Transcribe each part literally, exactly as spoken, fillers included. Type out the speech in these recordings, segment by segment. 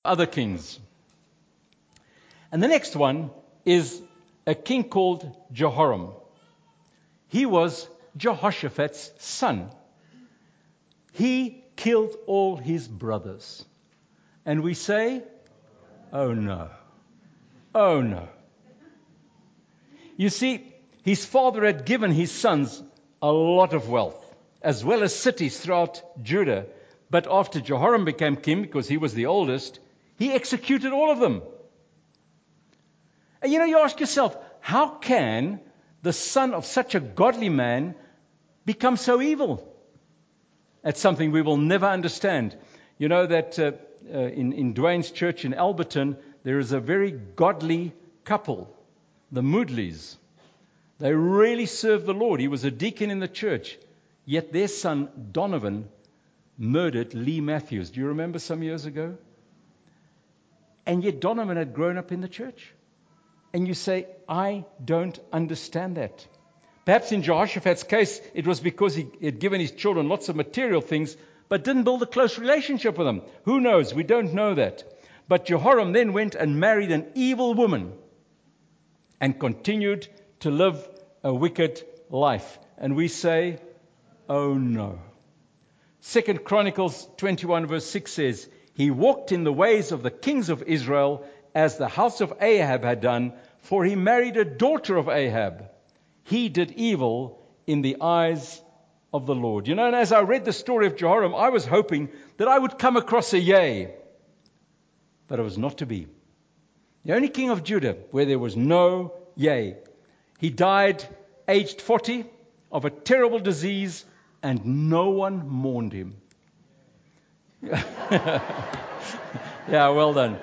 other kings. And the next one is a king called Jehoram. He was Jehoshaphat's son. He killed all his brothers. And we say, oh no, oh no. You see, his father had given his sons a lot of wealth, as well as cities throughout Judah. But after Jehoram became king, because he was the oldest, he executed all of them. And you know, you ask yourself, how can the son of such a godly man become so evil? That's something we will never understand. You know that uh, uh, in, in Dwayne's church in Alberton, there is a very godly couple, the Moodleys. They really serve the Lord. He was a deacon in the church. Yet their son, Donovan, murdered Lee Matthews. Do you remember some years ago? And yet Donovan had grown up in the church. And you say, I don't understand that. Perhaps in Jehoshaphat's case, it was because he had given his children lots of material things, but didn't build a close relationship with them. Who knows? We don't know that. But Jehoram then went and married an evil woman and continued to live a wicked life. And we say, oh no. Second Chronicles twenty-one verse six says, he walked in the ways of the kings of Israel, as the house of Ahab had done, for he married a daughter of Ahab. He did evil in the eyes of the Lord. You know, and as I read the story of Jehoram, I was hoping that I would come across a yea. But it was not to be. The only king of Judah where there was no yea. He died aged forty of a terrible disease, and no one mourned him. Yeah, well done.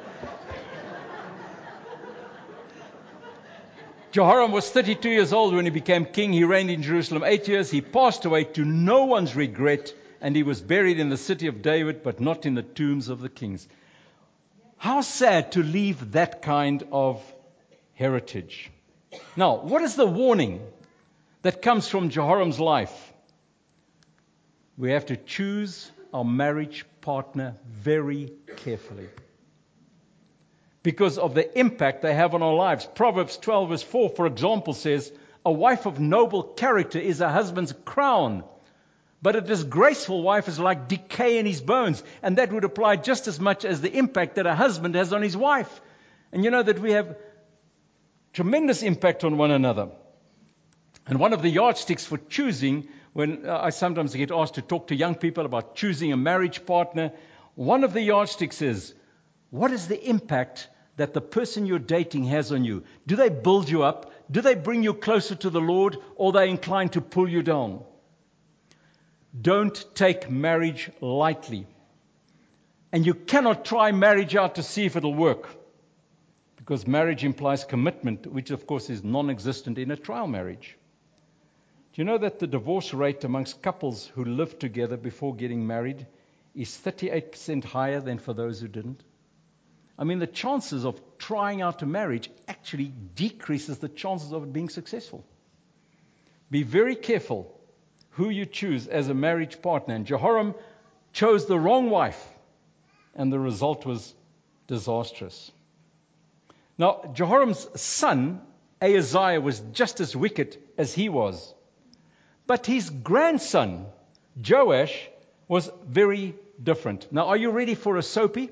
Jehoram was thirty-two years old when he became king. He reigned in Jerusalem eight years. He passed away to no one's regret, and he was buried in the city of David, but not in the tombs of the kings. How sad to leave that kind of heritage. Now, what is the warning that comes from Jehoram's life? We have to choose our marriage partner very carefully, because of the impact they have on our lives. Proverbs twelve verse four, for example, says, a wife of noble character is a husband's crown, but a disgraceful wife is like decay in his bones. And that would apply just as much as the impact that a husband has on his wife. And you know that we have tremendous impact on one another. And one of the yardsticks for choosing, when uh, I sometimes get asked to talk to young people about choosing a marriage partner, one of the yardsticks is, what is the impact that the person you're dating has on you? Do they build you up? Do they bring you closer to the Lord? Or are they inclined to pull you down? Don't take marriage lightly. And you cannot try marriage out to see if it'll work, because marriage implies commitment, which of course is non-existent in a trial marriage. Do you know that the divorce rate amongst couples who live together before getting married is thirty-eight percent higher than for those who didn't? I mean, the chances of trying out a marriage actually decreases the chances of it being successful. Be very careful who you choose as a marriage partner. And Jehoram chose the wrong wife, and the result was disastrous. Now, Jehoram's son, Ahaziah, was just as wicked as he was. But his grandson, Joash, was very different. Now, are you ready for a soapy?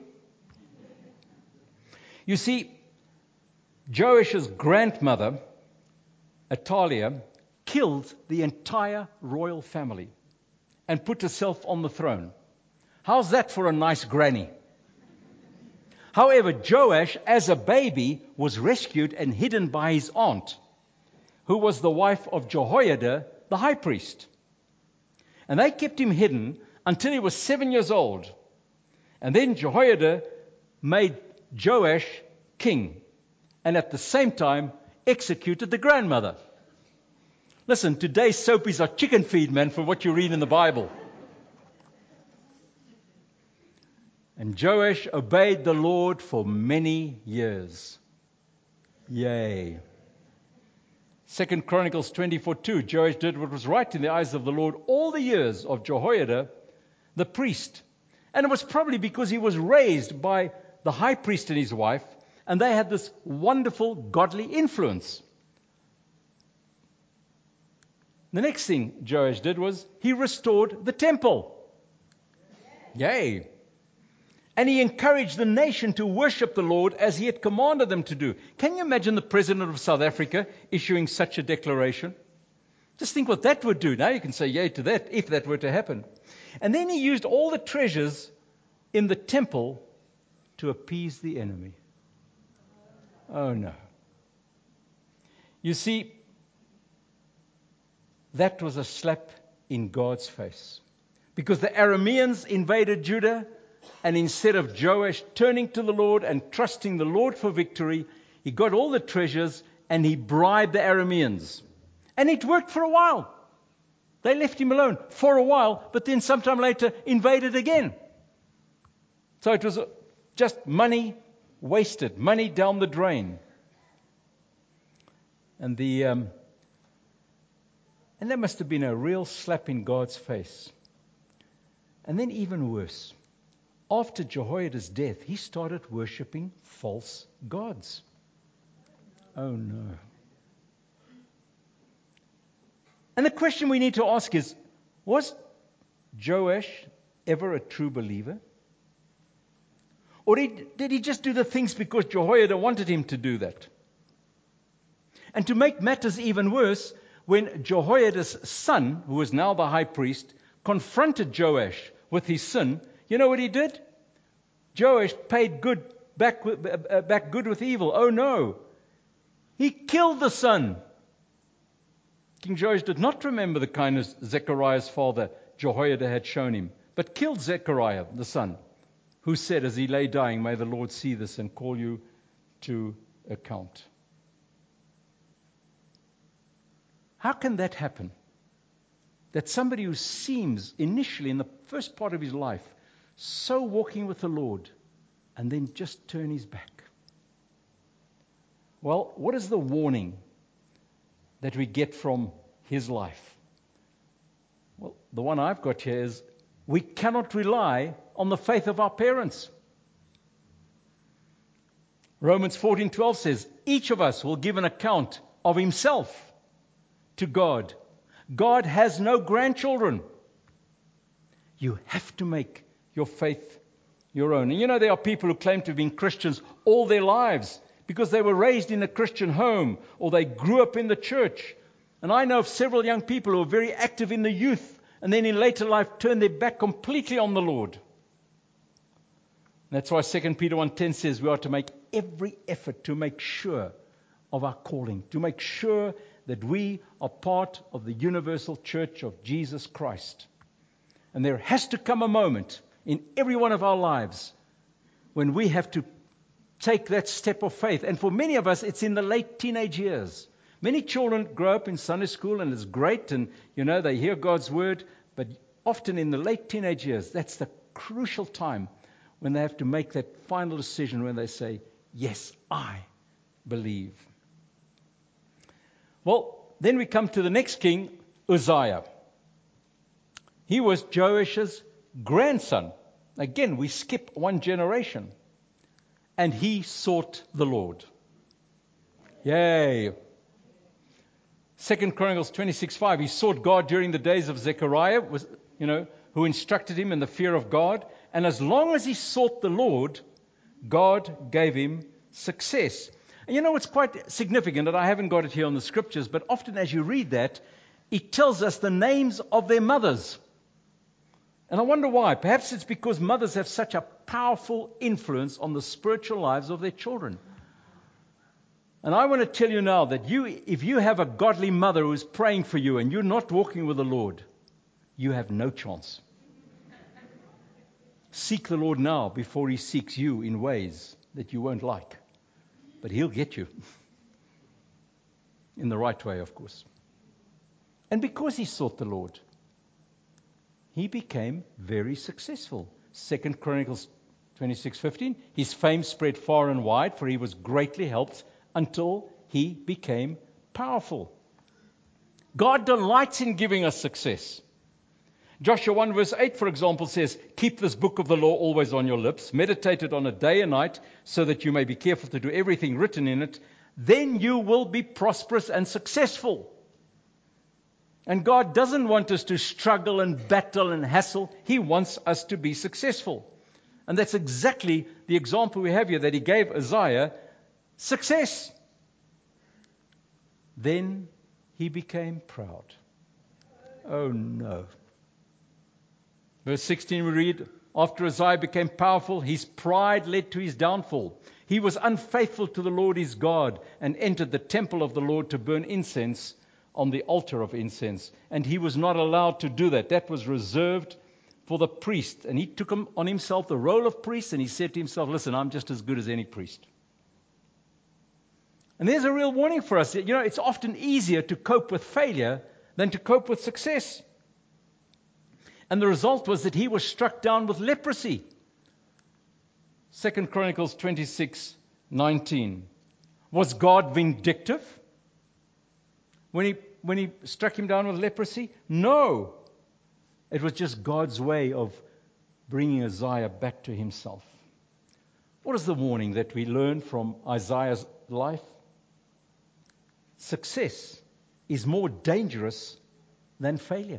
You see, Joash's grandmother, Athaliah, killed the entire royal family and put herself on the throne. How's that for a nice granny? However, Joash, as a baby, was rescued and hidden by his aunt, who was the wife of Jehoiada, the high priest. And they kept him hidden until he was seven years old. And then Jehoiada made Joash king, and at the same time executed the grandmother. Listen, today's soapies are chicken feed, man, for what you read in the Bible. And Joash obeyed the Lord for many years. Yay. Second Chronicles twenty-four two, Joash did what was right in the eyes of the Lord all the years of Jehoiada, the priest. And it was probably because he was raised by the high priest and his wife, and they had this wonderful godly influence. The next thing Joash did was he restored the temple. Yay! And he encouraged the nation to worship the Lord as he had commanded them to do. Can you imagine the president of South Africa issuing such a declaration? Just think what that would do. Now you can say yay to that if that were to happen. And then he used all the treasures in the temple to appease the enemy. Oh no. You see, that was a slap in God's face. Because the Arameans invaded Judah, and instead of Joash turning to the Lord and trusting the Lord for victory, he got all the treasures and he bribed the Arameans. And it worked for a while. They left him alone for a while, but then sometime later invaded again. So it was just money wasted, money down the drain. And the um, and that must have been a real slap in God's face. And then even worse, after Jehoiada's death, he started worshipping false gods. Oh no. And the question we need to ask is, was Joash ever a true believer? Or did, did he just do the things because Jehoiada wanted him to do that? And to make matters even worse, when Jehoiada's son, who was now the high priest, confronted Joash with his sin, you know what he did? Joash paid good back, uh, back good with evil. Oh no. He killed the son. King Joash did not remember the kindness Zechariah's father Jehoiada had shown him, but killed Zechariah, the son, who said as he lay dying, "May the Lord see this and call you to account." How can that happen? That somebody who seems initially in the first part of his life so walking with the Lord and then just turn his back. Well, what is the warning that we get from his life? Well, the one I've got here is we cannot rely on the faith of our parents. Romans fourteen twelve says, each of us will give an account of himself to God. God has no grandchildren. You have to make your faith your own. And you know, there are people who claim to have been Christians all their lives because they were raised in a Christian home or they grew up in the church. And I know of several young people who are very active in the youth and then in later life turn their back completely on the Lord. That's why Second Peter one ten says we are to make every effort to make sure of our calling, to make sure that we are part of the universal church of Jesus Christ. And there has to come a moment in every one of our lives when we have to take that step of faith. And for many of us, it's in the late teenage years. Many children grow up in Sunday school and it's great and, you know, they hear God's word. But often in the late teenage years, that's the crucial time when they have to make that final decision when they say, yes, I believe. Well, then we come to the next king, Uzziah. He was Joash's grandson. Again, we skip one generation. And he sought the Lord. Yay. Second Chronicles twenty-six five. He sought God during the days of Zechariah, was, you know, who instructed him in the fear of God. And as long as he sought the Lord, God gave him success. And you know, it's quite significant, and I haven't got it here on the scriptures, but often as you read that, it tells us the names of their mothers. And I wonder why. Perhaps it's because mothers have such a powerful influence on the spiritual lives of their children. And I want to tell you now that you, if you have a godly mother who is praying for you and you're not walking with the Lord, you have no chance. Seek the Lord now before He seeks you in ways that you won't like. But He'll get you. In the right way, of course. And because he sought the Lord, he became very successful. Second Chronicles twenty-six fifteen. His fame spread far and wide, for he was greatly helped until he became powerful. God delights in giving us success. Joshua one verse eight, for example, says, keep this book of the law always on your lips, meditate it on it day and night, so that you may be careful to do everything written in it. Then you will be prosperous and successful. And God doesn't want us to struggle and battle and hassle. He wants us to be successful. And that's exactly the example we have here that he gave Isaiah. Success. Then he became proud. Oh no. Verse sixteen we read, after Isaiah became powerful, his pride led to his downfall. He was unfaithful to the Lord his God and entered the temple of the Lord to burn incense on the altar of incense. And he was not allowed to do that. That was reserved for the priest. And he took on himself the role of priest, and he said to himself, listen, I'm just as good as any priest. And there's a real warning for us. You know, it's often easier to cope with failure than to cope with success. And the result was that he was struck down with leprosy. Second Chronicles twenty-six nineteen. Was God vindictive when he, when he struck him down with leprosy? No. It was just God's way of bringing Isaiah back to himself. What is the warning that we learn from Isaiah's life? Success is more dangerous than failure.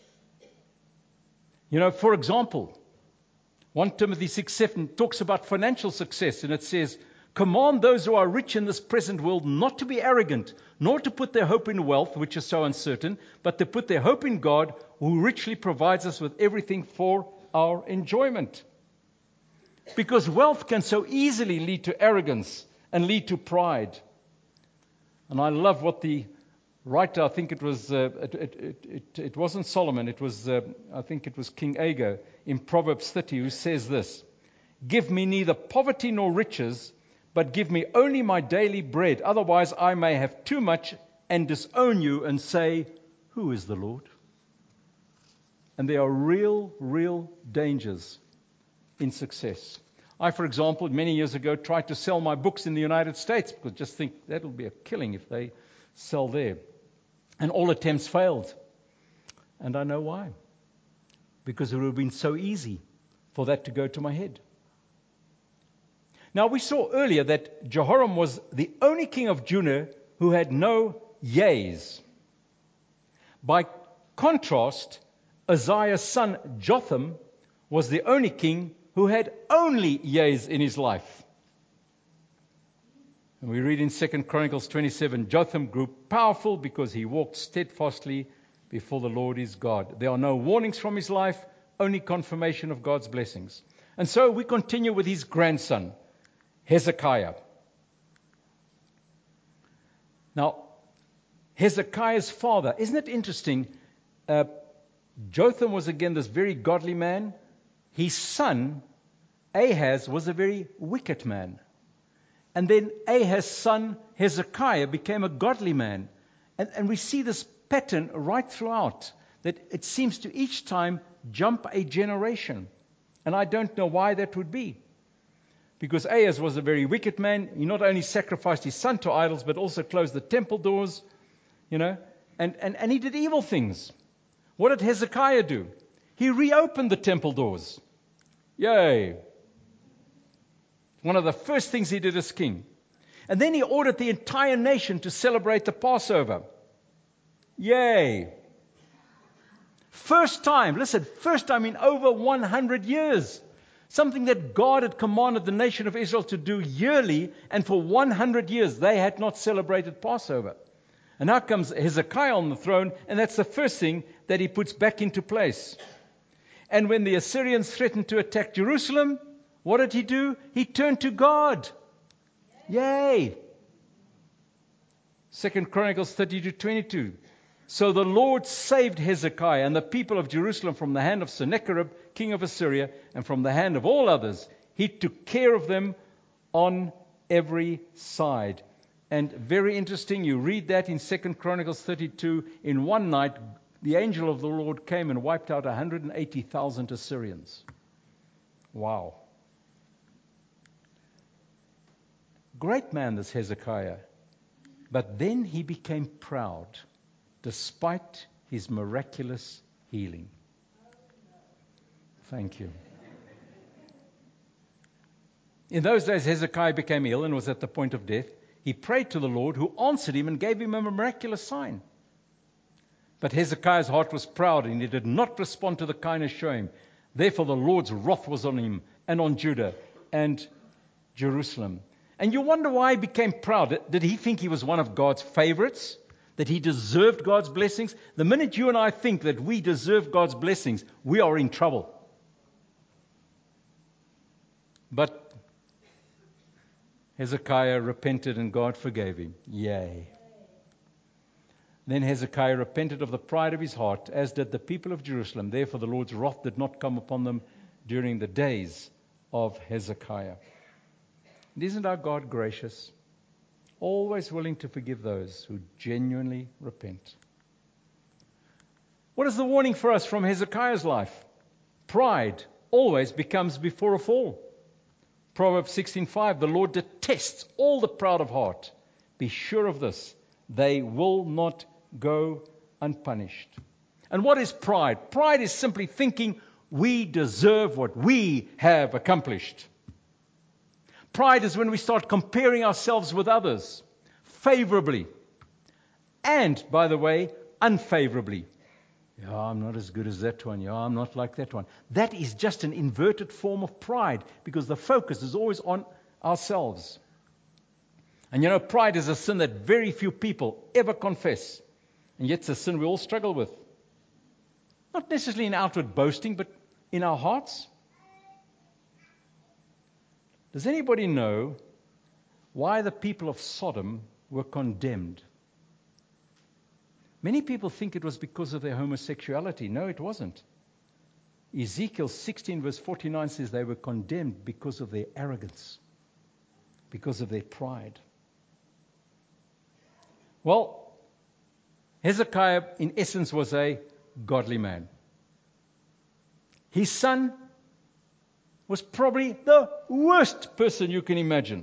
You know, for example, First Timothy six seven talks about financial success, and it says, command those who are rich in this present world not to be arrogant, nor to put their hope in wealth, which is so uncertain, but to put their hope in God, who richly provides us with everything for our enjoyment. Because wealth can so easily lead to arrogance and lead to pride. And I love what the writer, I think it was, uh, it, it, it, it wasn't Solomon, it was, uh, I think it was King Agur in Proverbs thirty, who says this, give me neither poverty nor riches, but give me only my daily bread. Otherwise I may have too much and disown you and say, who is the Lord? And there are real, real dangers in success. I, for example, many years ago tried to sell my books in the United States because I just think that will be a killing if they sell there. And all attempts failed. And I know why. Because it would have been so easy for that to go to my head. Now, we saw earlier that Jehoram was the only king of Judah who had no yeas. By contrast, Isaiah's son Jotham was the only king who had only yeas in his life. And we read in Second Chronicles twenty-seven, Jotham grew powerful because he walked steadfastly before the Lord his God. There are no warnings from his life, only confirmation of God's blessings. And so we continue with his grandson, Hezekiah. Now, Hezekiah's father, isn't it interesting? Uh, Jotham was again this very godly man. His son, Ahaz, was a very wicked man. And then Ahaz's son, Hezekiah, became a godly man. And, and we see this pattern right throughout, that it seems to each time jump a generation. And I don't know why that would be. Because Ahaz was a very wicked man. He not only sacrificed his son to idols, but also closed the temple doors, you know, and, and, and he did evil things. What did Hezekiah do? He reopened the temple doors. Yay! One of the first things he did as king. And then he ordered the entire nation to celebrate the Passover. Yay! First time, listen, first time in over one hundred years. Something that God had commanded the nation of Israel to do yearly, and for one hundred years they had not celebrated Passover. And now comes Hezekiah on the throne, and that's the first thing that he puts back into place. And when the Assyrians threatened to attack Jerusalem, what did he do? He turned to God. Yay! Second Chronicles thirty-two twenty-two. So the Lord saved Hezekiah and the people of Jerusalem from the hand of Sennacherib, king of Assyria, and from the hand of all others. He took care of them on every side. And very interesting, you read that in Second Chronicles thirty-two. In one night, the angel of the Lord came and wiped out one hundred eighty thousand Assyrians. Wow. Great man, this Hezekiah. But then he became proud, despite his miraculous healing. Thank you. In those days, Hezekiah became ill and was at the point of death. He prayed to the Lord, who answered him and gave him a miraculous sign. But Hezekiah's heart was proud, and he did not respond to the kindness shown him. Therefore, the Lord's wrath was on him and on Judah and Jerusalem. And you wonder why he became proud. Did he think he was one of God's favorites? That he deserved God's blessings? The minute you and I think that we deserve God's blessings, we are in trouble. But Hezekiah repented and God forgave him. Yay. Then Hezekiah repented of the pride of his heart, as did the people of Jerusalem. Therefore the Lord's wrath did not come upon them during the days of Hezekiah. And isn't our God gracious? Always willing to forgive those who genuinely repent. What is the warning for us from Hezekiah's life? Pride always becomes before a fall. Proverbs sixteen five, the Lord detests all the proud of heart. Be sure of this, they will not go unpunished. And what is pride? Pride is simply thinking we deserve what we have accomplished. Pride is when we start comparing ourselves with others, favorably, and, by the way, unfavorably. Yeah, I'm not as good as that one. Yeah, I'm not like that one. That is just an inverted form of pride, because the focus is always on ourselves. And you know, pride is a sin that very few people ever confess. And yet it's a sin we all struggle with. Not necessarily in outward boasting, but in our hearts. Does anybody know why the people of Sodom were condemned? Many people think it was because of their homosexuality. No, it wasn't. Ezekiel sixteen verse forty-nine says they were condemned because of their arrogance, because of their pride. Well, Hezekiah, in essence, was a godly man. His son was probably the worst person you can imagine.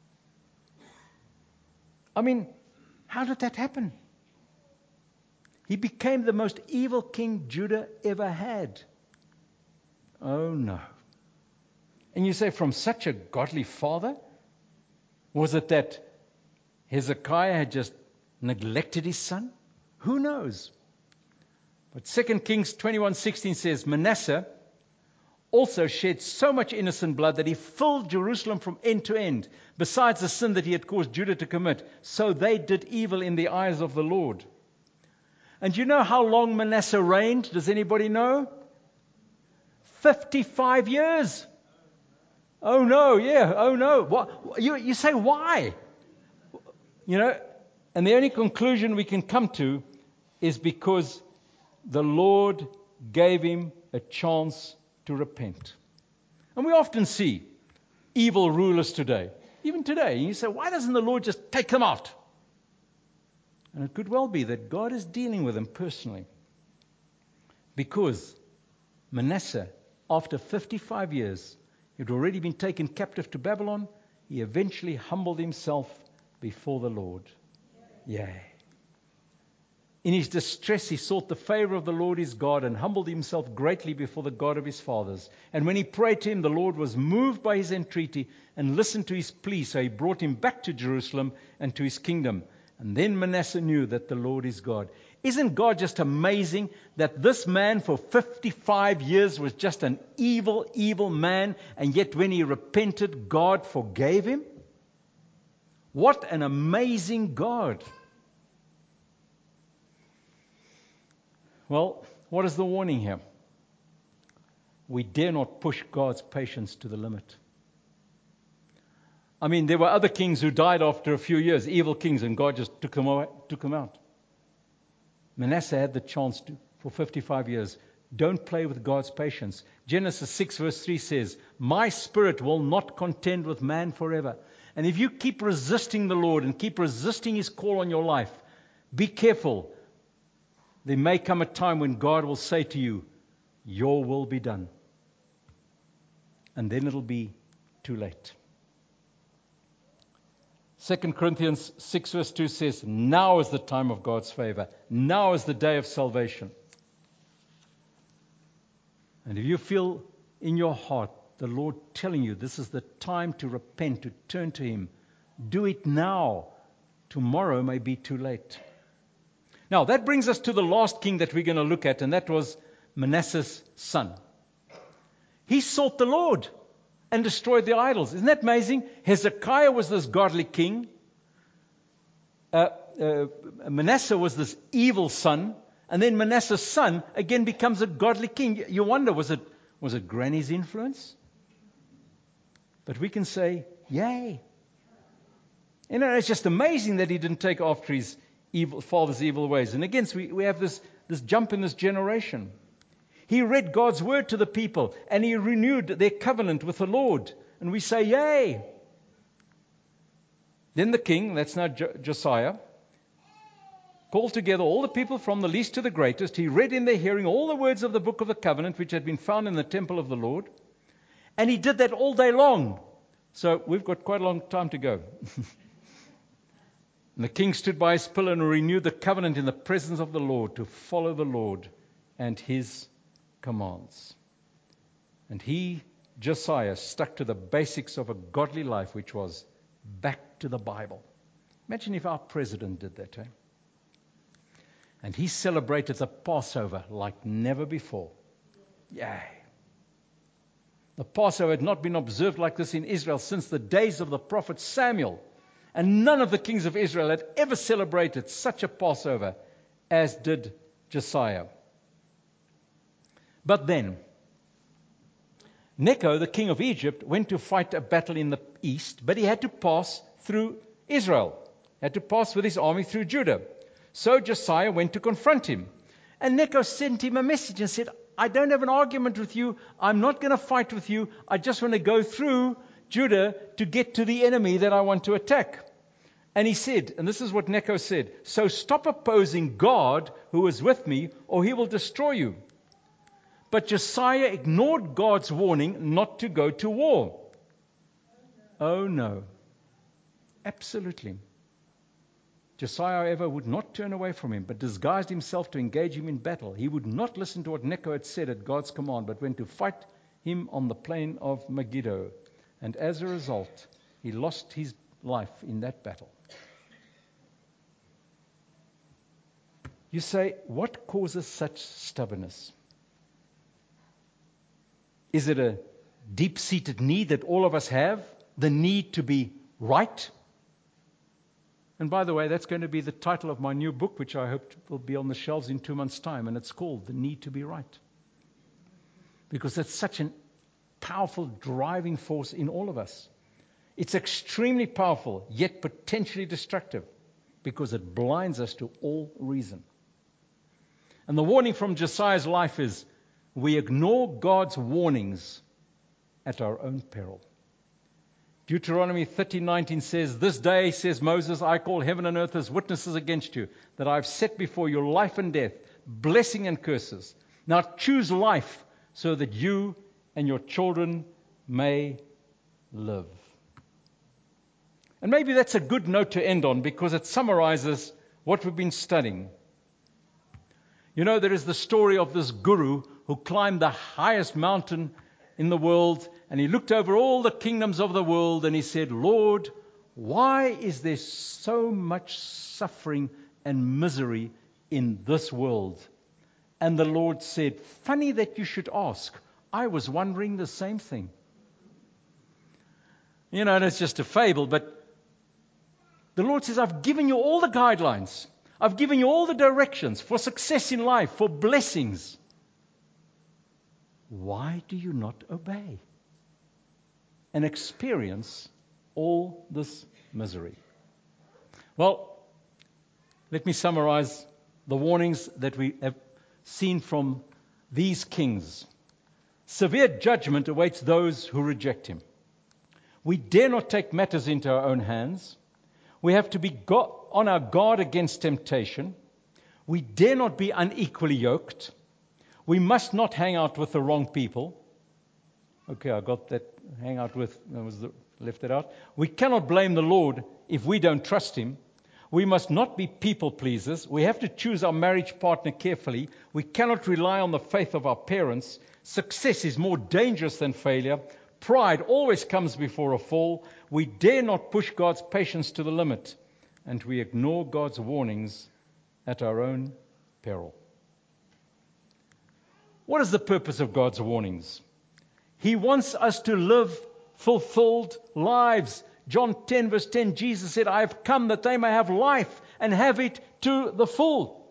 I mean, how did that happen? He became the most evil king Judah ever had. Oh no. And you say, from such a godly father? Was it that Hezekiah had just neglected his son? Who knows? But Second Kings twenty-one sixteen says, Manasseh also shed so much innocent blood that he filled Jerusalem from end to end, besides the sin that he had caused Judah to commit. So they did evil in the eyes of the Lord. And you know how long Manasseh reigned? Does anybody know? fifty-five years. Oh no, yeah, oh no. What, you, you say, why? You know, and the only conclusion we can come to is because the Lord gave him a chance to repent. And we often see evil rulers today, even today. And you say, why doesn't the Lord just take them out? And it could well be that God is dealing with them personally. Because Manasseh, after fifty-five years, he had already been taken captive to Babylon. He eventually humbled himself before the Lord. Yea. In his distress, he sought the favor of the Lord his God and humbled himself greatly before the God of his fathers. And when he prayed to him, the Lord was moved by his entreaty and listened to his plea. So he brought him back to Jerusalem and to his kingdom. And then Manasseh knew that the Lord is God. Isn't God just amazing that this man for fifty-five years was just an evil, evil man, and yet when he repented, God forgave him? What an amazing God. Well, what is the warning here? We dare not push God's patience to the limit. I mean, there were other kings who died after a few years, evil kings, and God just took them away, took them out. Manasseh had the chance to for fifty-five years. Don't play with God's patience. Genesis six verse three says, my spirit will not contend with man forever. And if you keep resisting the Lord and keep resisting his call on your life, be careful. There may come a time when God will say to you, your will be done. And then it'll be too late. Second Corinthians six verse two says, now is the time of God's favor. Now is the day of salvation. And if you feel in your heart the Lord telling you this is the time to repent, to turn to Him, do it now. Tomorrow may be too late. Now, that brings us to the last king that we're going to look at, and that was Manasseh's son. He sought the Lord and destroyed the idols. Isn't that amazing? Hezekiah was this godly king. Uh, uh, Manasseh was this evil son. And then Manasseh's son again becomes a godly king. You wonder, was it, was it Granny's influence? But we can say, yay. You know, it's just amazing that he didn't take after his evil, father's evil ways. And again, so we, we have this, this jump in this generation. He read God's word to the people, and he renewed their covenant with the Lord. And we say, yay. Then the king, that's now Jo- Josiah, called together all the people from the least to the greatest. He read in their hearing all the words of the book of the covenant, which had been found in the temple of the Lord. And he did that all day long. So we've got quite a long time to go. And the king stood by his pillar and renewed the covenant in the presence of the Lord to follow the Lord and his commands. And he, Josiah, stuck to the basics of a godly life, which was back to the Bible. Imagine if our president did that, eh? And he celebrated the Passover like never before. Yay. The Passover had not been observed like this in Israel since the days of the prophet Samuel. And none of the kings of Israel had ever celebrated such a Passover as did Josiah. But then, Necho, the king of Egypt, went to fight a battle in the east, but he had to pass through Israel. He had to pass with his army through Judah. So Josiah went to confront him. And Necho sent him a message and said, I don't have an argument with you. I'm not going to fight with you. I just want to go through Judah to get to the enemy that I want to attack. And he said, and this is what Necho said, so stop opposing God who is with me, or he will destroy you. But Josiah ignored God's warning not to go to war. Oh no. Absolutely. Josiah, however, would not turn away from him, but disguised himself to engage him in battle. He would not listen to what Necho had said at God's command, but went to fight him on the plain of Megiddo. And as a result, he lost his life in that battle. You say, what causes such stubbornness? Is it a deep-seated need that all of us have? The need to be right? And by the way, that's going to be the title of my new book, which I hope will be on the shelves in two months' time. And it's called The Need to Be Right. Because that's such a powerful driving force in all of us. It's extremely powerful, yet potentially destructive, because it blinds us to all reason. And the warning from Josiah's life is, we ignore God's warnings at our own peril. Deuteronomy thirty nineteen says, this day, says Moses, I call heaven and earth as witnesses against you, that I have set before you life and death, blessing and curses. Now choose life so that you and your children may live. And maybe that's a good note to end on, because it summarizes what we've been studying. You know, there is the story of this guru who climbed the highest mountain in the world, and he looked over all the kingdoms of the world, and he said, Lord, why is there so much suffering and misery in this world? And the Lord said, funny that you should ask. I was wondering the same thing. You know, and it's just a fable, but the Lord says, I've given you all the guidelines. I've given you all the directions for success in life, for blessings. Why do you not obey and experience all this misery? Well, let me summarize the warnings that we have seen from these kings. Severe judgment awaits those who reject him. We dare not take matters into our own hands. We have to be go- on our guard against temptation. We dare not be unequally yoked. We must not hang out with the wrong people. Okay, I got that. Hang out with, that was the, left it out. We cannot blame the Lord if we don't trust him. We must not be people pleasers. We have to choose our marriage partner carefully. We cannot rely on the faith of our parents. Success is more dangerous than failure. Pride always comes before a fall. We dare not push God's patience to the limit, and we ignore God's warnings at our own peril. What is the purpose of God's warnings? He wants us to live fulfilled lives. John ten verse ten, Jesus said, I have come that they may have life and have it to the full.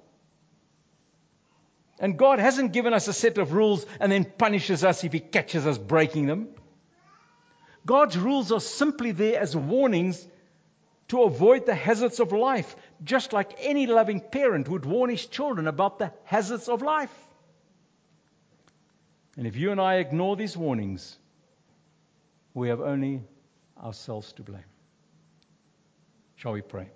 And God hasn't given us a set of rules and then punishes us if He catches us breaking them. God's rules are simply there as warnings to avoid the hazards of life, just like any loving parent would warn his children about the hazards of life. And if you and I ignore these warnings, we have only ourselves to blame. Shall we pray?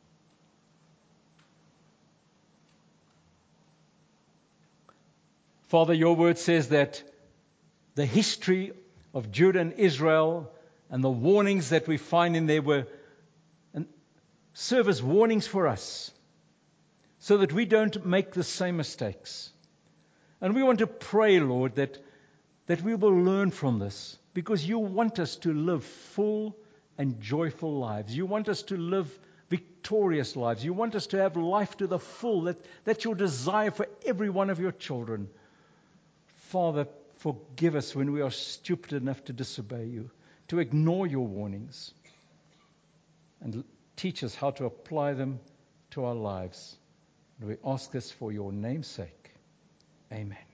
Father, your word says that the history of Judah and Israel and the warnings that we find in there were and serve as warnings for us so that we don't make the same mistakes. And we want to pray, Lord, that, that we will learn from this, because you want us to live full and joyful lives. You want us to live victorious lives. You want us to have life to the full. That, that's your desire for every one of your children. Father, forgive us when we are stupid enough to disobey you, to ignore your warnings, and teach us how to apply them to our lives. And we ask this for your name's sake. Amen.